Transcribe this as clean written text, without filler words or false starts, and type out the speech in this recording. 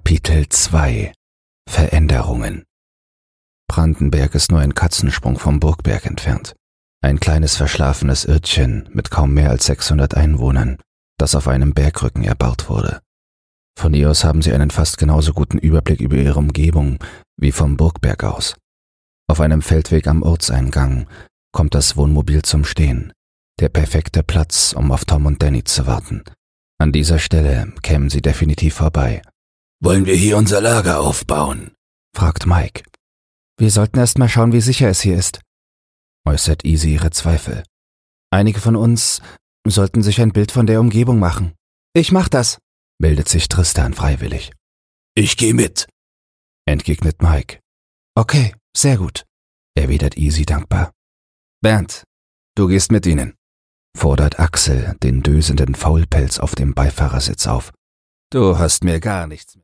Kapitel 2 – Veränderungen. Brandenberg ist nur ein Katzensprung vom Burgberg entfernt. Ein kleines verschlafenes Örtchen mit kaum mehr als 600 Einwohnern, das auf einem Bergrücken erbaut wurde. Von hier aus haben sie einen fast genauso guten Überblick über ihre Umgebung wie vom Burgberg aus. Auf einem Feldweg am Ortseingang kommt das Wohnmobil zum Stehen. Der perfekte Platz, um auf Tom und Danny zu warten. An dieser Stelle kämen sie definitiv vorbei. »Wollen wir hier unser Lager aufbauen?« fragt Mike. »Wir sollten erst mal schauen, wie sicher es hier ist«, äußert Easy ihre Zweifel. »Einige von uns sollten sich ein Bild von der Umgebung machen.« »Ich mach das«, meldet sich Tristan freiwillig. »Ich geh mit«, entgegnet Mike. »Okay, sehr gut«, erwidert Easy dankbar. »Bernd, du gehst mit ihnen«, fordert Axel den dösenden Faulpelz auf dem Beifahrersitz auf. »Du hast mir gar nichts mehr.«